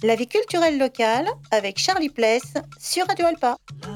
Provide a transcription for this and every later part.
La vie culturelle locale avec Charlie Pless sur Radio Alpa.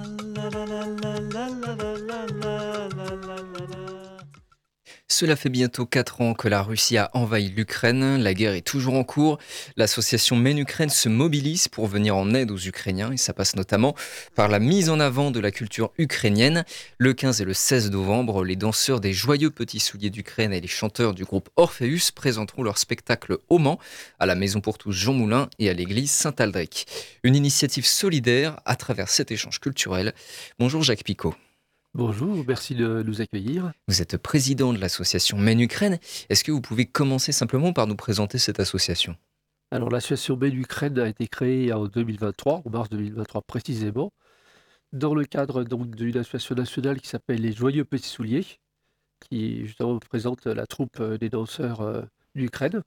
Cela fait bientôt 4 ans que la Russie a envahi l'Ukraine. La guerre est toujours en cours. L'association Men Ukraine se mobilise pour venir en aide aux Ukrainiens et ça passe notamment par la mise en avant de la culture ukrainienne. Le 15 et le 16 novembre, les danseurs des Joyeux Petits Souliers d'Ukraine et les chanteurs du groupe Orpheus présenteront leur spectacle au Mans, à la Maison pour tous Jean Moulin et à l'église Saint-Aldric. Une initiative solidaire à travers cet échange culturel. Bonjour Jacques Picot. Bonjour, merci de nous accueillir. Vous êtes président de l'association Men Ukraine. Est-ce que vous pouvez commencer simplement par nous présenter cette association ? Alors l'association Men Ukraine a été créée en 2023, en mars 2023 précisément, dans le cadre donc d'une association nationale qui s'appelle les Joyeux Petits Souliers, qui justement présente la troupe des danseurs d'Ukraine.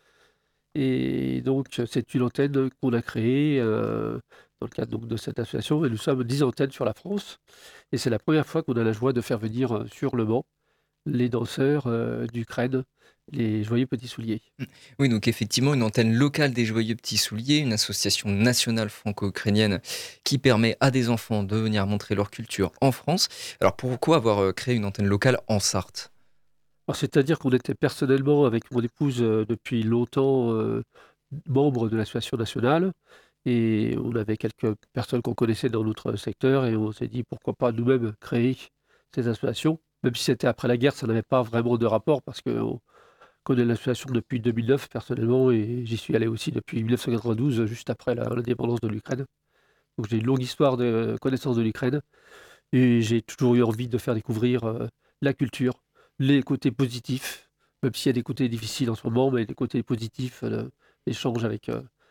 Et donc c'est une antenne qu'on a créée dans le cadre donc, de cette association, et nous sommes 10 antennes sur la France. Et c'est la première fois qu'on a la joie de faire venir sur le Mans les danseurs d'Ukraine, les Joyeux Petits Souliers. Oui, donc effectivement, une antenne locale des Joyeux Petits Souliers, une association nationale franco-ukrainienne qui permet à des enfants de venir montrer leur culture en France. Alors pourquoi avoir créé une antenne locale en Sarthe ? Alors, c'est-à-dire qu'on était personnellement avec mon épouse depuis longtemps membre de l'association nationale, et on avait quelques personnes qu'on connaissait dans notre secteur, et on s'est dit pourquoi pas nous-mêmes créer ces associations. Même si c'était après la guerre, ça n'avait pas vraiment de rapport parce qu'on connaît l'association depuis 2009 personnellement, et j'y suis allé aussi depuis 1992, juste après l'indépendance de l'Ukraine. Donc j'ai une longue histoire de connaissance de l'Ukraine, et j'ai toujours eu envie de faire découvrir la culture, les côtés positifs, même s'il y a des côtés difficiles en ce moment, mais les côtés positifs, l'échange avec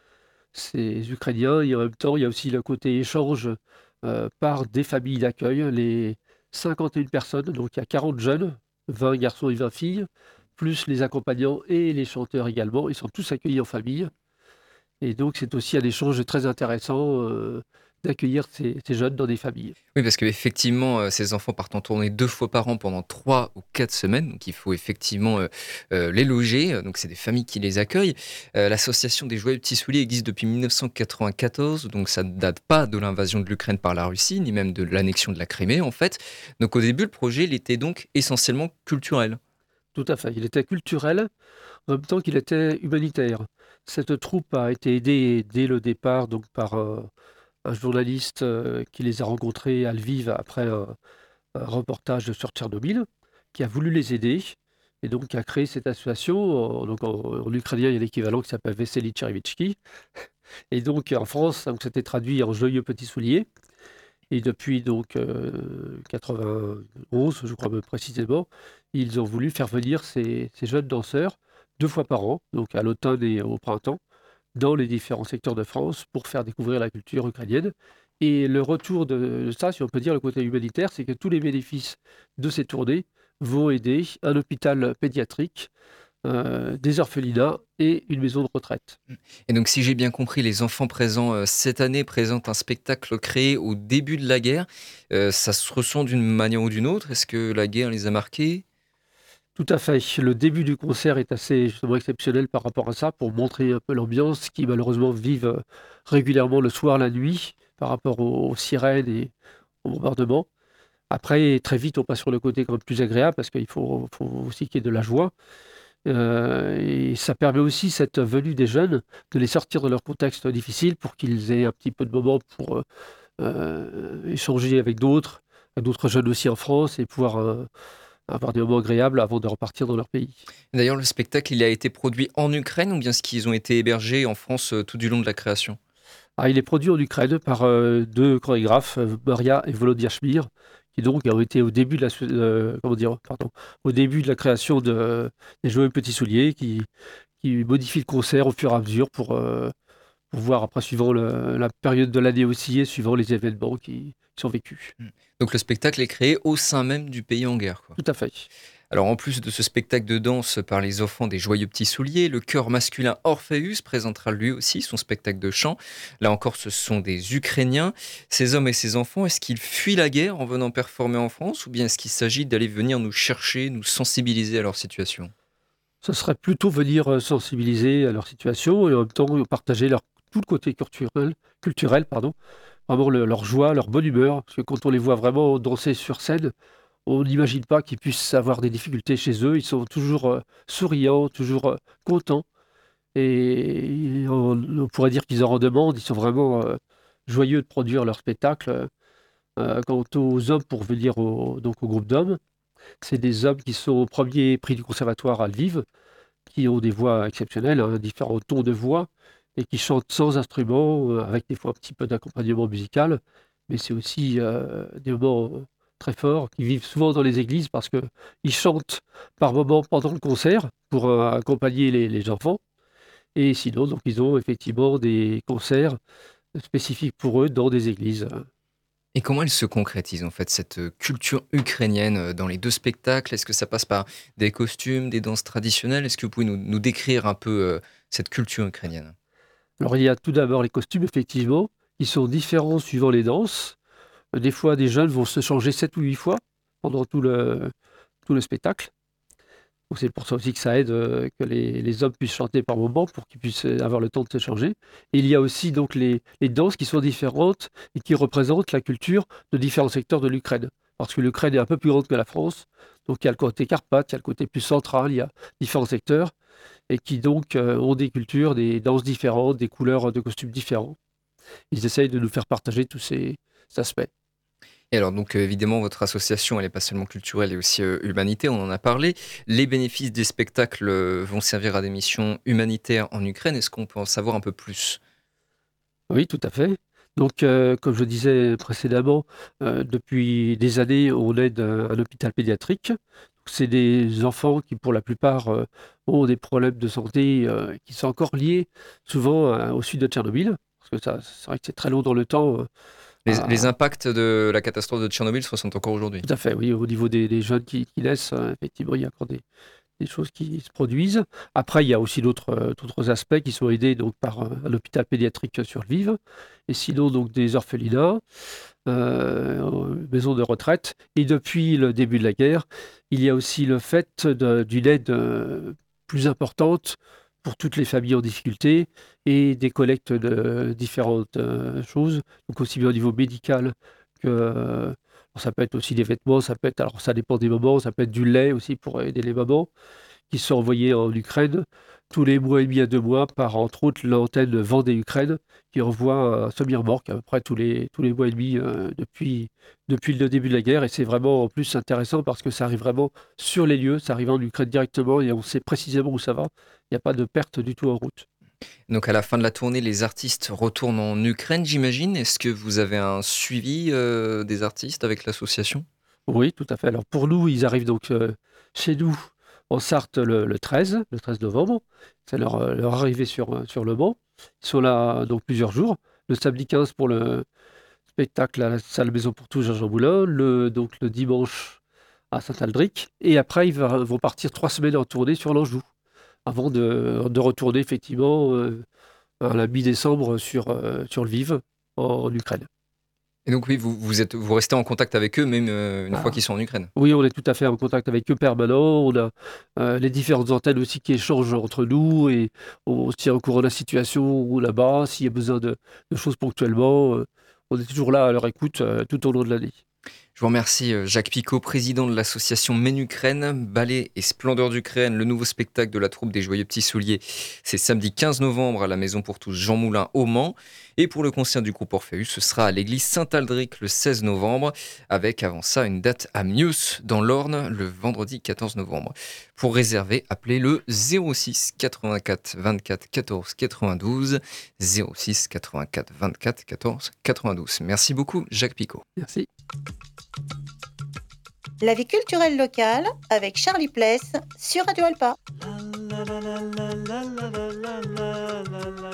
ces Ukrainiens. Et en même temps, il y a aussi le côté échange par des familles d'accueil, les 51 personnes, donc il y a 40 jeunes, 20 garçons et 20 filles, plus les accompagnants et les chanteurs également. Ils sont tous accueillis en famille. Et donc c'est aussi un échange très intéressant d'accueillir ces jeunes dans des familles. Oui, parce qu'effectivement, ces enfants partent en tournée 2 fois par an pendant 3 ou 4 semaines. Donc il faut effectivement les loger. Donc c'est des familles qui les accueillent. L'association des Joyeux Petits Souliers existe depuis 1994. Donc ça ne date pas de l'invasion de l'Ukraine par la Russie, ni même de l'annexion de la Crimée, en fait. Donc au début, le projet, il était donc essentiellement culturel. Tout à fait. Il était culturel, en même temps qu'il était humanitaire. Cette troupe a été aidée dès le départ donc, par un journaliste qui les a rencontrés à Lviv après un reportage sur Tchernobyl, qui a voulu les aider et donc qui a créé cette association. En ukrainien, il y a l'équivalent qui s'appelle Vesely Tcherevitchki. Et donc en France, donc, c'était traduit en Joyeux Petits Souliers. Et depuis donc 91, je crois même précisément, ils ont voulu faire venir ces jeunes danseurs 2 fois par an, donc à l'automne et au printemps, dans les différents secteurs de France pour faire découvrir la culture ukrainienne. Et le retour de ça, si on peut dire le côté humanitaire, c'est que tous les bénéfices de ces tournées vont aider un hôpital pédiatrique, des orphelinats et une maison de retraite. Et donc, si j'ai bien compris, les enfants présents cette année présentent un spectacle créé au début de la guerre. Ça se ressent d'une manière ou d'une autre. Est-ce que la guerre les a marqués ? Tout à fait. Le début du concert est assez justement exceptionnel par rapport à ça, pour montrer un peu l'ambiance qui malheureusement vivent régulièrement le soir, la nuit, par rapport aux sirènes et aux bombardements. Après, très vite, on passe sur le côté quand même plus agréable parce qu'il faut aussi qu'il y ait de la joie. Et ça permet aussi, cette venue des jeunes, de les sortir de leur contexte difficile pour qu'ils aient un petit peu de moment pour échanger avec d'autres jeunes aussi en France, et pouvoir avoir des moments agréables avant de repartir dans leur pays. D'ailleurs, le spectacle, il a été produit en Ukraine ou bien est-ce qu'ils ont été hébergés en France tout du long de la création ? Ah, il est produit en Ukraine par 2 chorégraphes, Maria et Volodya Schmir, qui donc ont été au début de au début de la création des Joyeux Petits Souliers, qui modifient le concert au fur et à mesure pour voir après, suivant la période de l'année aussi, et suivant les événements qui sont vécus. Donc le spectacle est créé au sein même du pays en guerre, quoi. Tout à fait. Alors en plus de ce spectacle de danse par les enfants des Joyeux Petits Souliers, le chœur masculin Orpheus présentera lui aussi son spectacle de chant. Là encore, ce sont des Ukrainiens. Ces hommes et ces enfants, est-ce qu'ils fuient la guerre en venant performer en France ou bien est-ce qu'il s'agit d'aller venir nous chercher, nous sensibiliser à leur situation ? Ce serait plutôt venir sensibiliser à leur situation et en même temps partager tout le côté culturel, pardon, vraiment leur joie, leur bonne humeur. Parce que quand on les voit vraiment danser sur scène, on n'imagine pas qu'ils puissent avoir des difficultés chez eux. Ils sont toujours souriants, toujours contents. Et on pourrait dire qu'ils en redemandent. Ils sont vraiment joyeux de produire leur spectacle. Quant aux hommes, pour venir donc au groupe d'hommes, c'est des hommes qui sont au premier prix du conservatoire à Lviv, qui ont des voix exceptionnelles, hein, différents tons de voix, et qui chantent sans instrument, avec des fois un petit peu d'accompagnement musical. Mais c'est aussi des moments très forts, qui vivent souvent dans les églises parce qu'ils chantent par moments pendant le concert pour accompagner les enfants. Et sinon, donc, ils ont effectivement des concerts spécifiques pour eux dans des églises. Et comment elle se concrétise, en fait, cette culture ukrainienne dans les deux spectacles? Est-ce que ça passe par des costumes, des danses traditionnelles? Est-ce que vous pouvez nous décrire un peu cette culture ukrainienne? Alors, il y a tout d'abord les costumes, effectivement, qui sont différents suivant les danses. Des fois, des jeunes vont se changer 7 ou 8 fois pendant tout le spectacle. Donc, c'est pour ça aussi que ça aide que les hommes puissent chanter par moment pour qu'ils puissent avoir le temps de se changer. Et il y a aussi donc les danses qui sont différentes et qui représentent la culture de différents secteurs de l'Ukraine. Parce que l'Ukraine est un peu plus grande que la France. Donc il y a le côté Carpates, il y a le côté plus central, il y a différents secteurs et qui donc ont des cultures, des danses différentes, des couleurs de costumes différents. Ils essayent de nous faire partager tous ces aspects. Et alors donc évidemment votre association elle est pas seulement culturelle, elle est aussi humanité, on en a parlé. Les bénéfices des spectacles vont servir à des missions humanitaires en Ukraine. Est-ce qu'on peut en savoir un peu plus? Oui, tout à fait. Donc, comme je disais précédemment, depuis des années, on aide un hôpital pédiatrique. C'est des enfants qui, pour la plupart, ont des problèmes de santé qui sont encore liés souvent au sud de Tchernobyl. Parce que c'est vrai que c'est très long dans le temps. Les impacts de la catastrophe de Tchernobyl se ressentent encore aujourd'hui? Tout à fait, oui, au niveau des jeunes qui naissent, effectivement, il y a encore des choses qui se produisent. Après, il y a aussi d'autres aspects qui sont aidés donc, par un hôpital pédiatrique sur Lviv, et sinon donc, des orphelinats, maisons de retraite. Et depuis le début de la guerre, il y a aussi le fait d'une aide plus importante pour toutes les familles en difficulté et des collectes de différentes choses, donc aussi bien au niveau médical que ça peut être aussi des vêtements, ça peut être, alors ça dépend des moments, ça peut être du lait aussi pour aider les mamans, qui sont envoyés en Ukraine tous les mois et demi à 2 mois par, entre autres, l'antenne Vendée Ukraine, qui envoie un semi-remorque à peu près tous les mois et demi depuis le début de la guerre. Et c'est vraiment en plus intéressant parce que ça arrive vraiment sur les lieux, ça arrive en Ukraine directement et on sait précisément où ça va. Il n'y a pas de perte du tout en route. Donc à la fin de la tournée, les artistes retournent en Ukraine, j'imagine. Est-ce que vous avez un suivi des artistes avec l'association? Oui, tout à fait. Alors pour nous, ils arrivent donc chez nous en Sarthe le 13 novembre. C'est leur arrivée sur le Mans. Ils sont là donc plusieurs jours. Le samedi 15 pour le spectacle à la salle Maison pour tous Jean Moulin. Donc le dimanche à Saint-Aldric. Et après, ils vont partir 3 semaines en tournée sur l'Anjou avant de retourner effectivement à la mi-décembre sur Lviv en Ukraine. Et donc oui, vous restez en contact avec eux même une fois qu'ils sont en Ukraine? Oui, on est tout à fait en contact avec eux permanent. On a les différentes antennes aussi qui échangent entre nous et on se tient au courant de la situation là-bas. S'il y a besoin de choses ponctuellement, on est toujours là à leur écoute tout au long de l'année. Je vous remercie Jacques Picot, président de l'association Men Ukraine, Ballet et Splendeur d'Ukraine, le nouveau spectacle de la troupe des Joyeux Petits Souliers. C'est samedi 15 novembre à la Maison pour tous Jean Moulin au Mans. Et pour le concert du groupe Orpheus, ce sera à l'église Saint-Aldric le 16 novembre, avec avant ça une date à Mieux dans l'Orne le vendredi 14 novembre. Pour réserver, appelez le 06 84 24 14 92, 06 84 24 14 92. Merci beaucoup Jacques Picot. Merci. La vie culturelle locale avec Charlie Pless sur Radio Alpa.